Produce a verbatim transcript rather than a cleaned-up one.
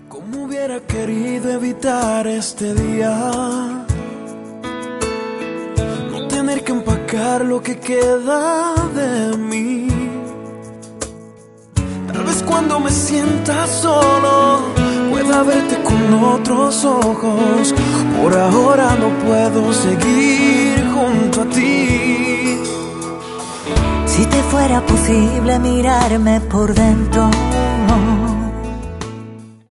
Como hubiera querido evitar este día, no tener que empacar lo que queda de mí. Tal vez cuando me sienta solo pueda verte con otros ojos. Por ahora no puedo seguir junto a ti. Si te fuera posible mirarme por dentro,